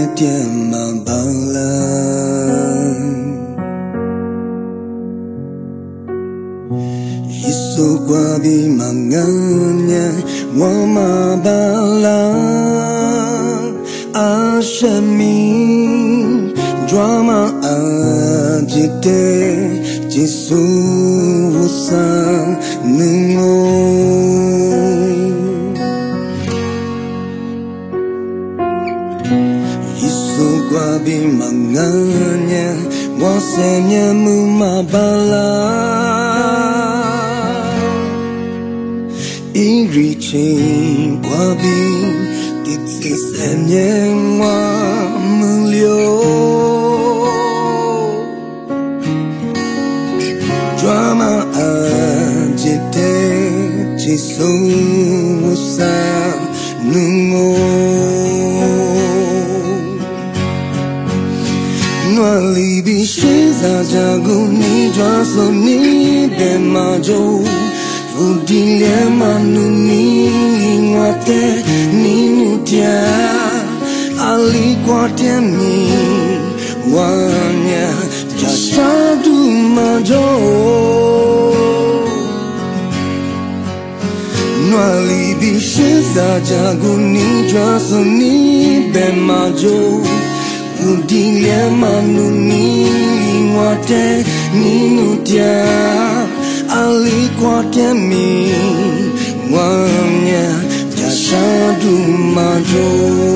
tema bala Iso guabi manganya Wama bala Ashami Drama ajite Jisu usa Nungo Guabi manganya wasenya mumabala irichi guabi titsenya wa mulyo drama ajite jisu usa nungo Libi shiza jaguni jaso ni bemajo Fudilia manu ni ngwate ni nutia Ali kwate mi wanya jashadu majo Libi shiza jaguni jaso ni bemajo Udilia manu ni ngwate ninutia alikwate mi wanya jashadu majo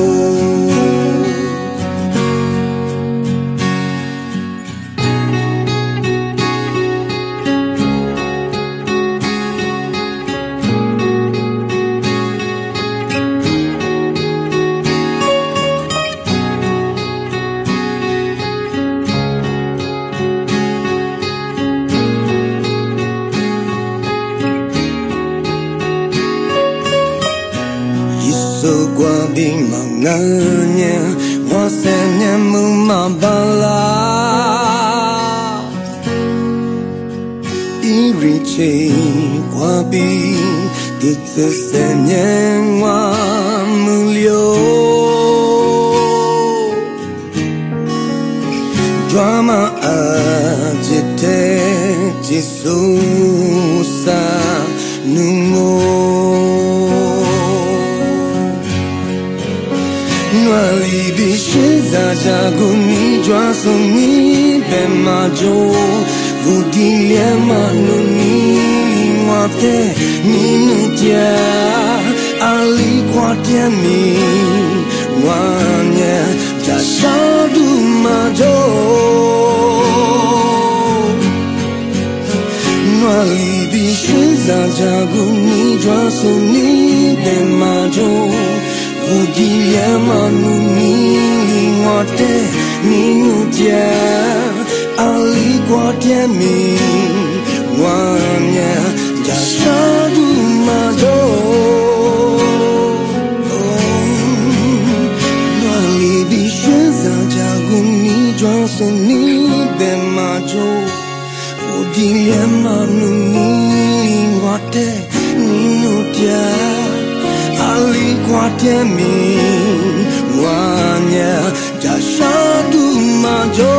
So guabi manganya wasenya mumabala iriche guabi titsenya wa mulyo drama ajite jisu sa nungo Libi shiza jaguni jwaso ni bemajo Vudilia manu ni ngwate ninutia alikwate mi wanya jashadu majo Libi shiza jaguni jwaso ni bemajo Udilia manu ni ngwate ninutia alikwate mi wanya jashadu majo Libi shiza jaguni jwaso ni bemajo Udilia manu ni ngwate ninutia alikwate mi wanya jashadu majo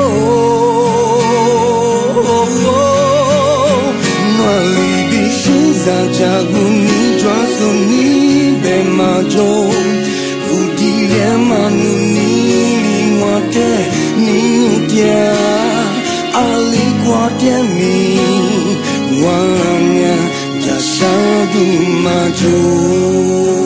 Libi shiza jaguni jwaso ni bemajo Vudilia manu ni ngwate ninutia alikwate mi wanya jashadu majo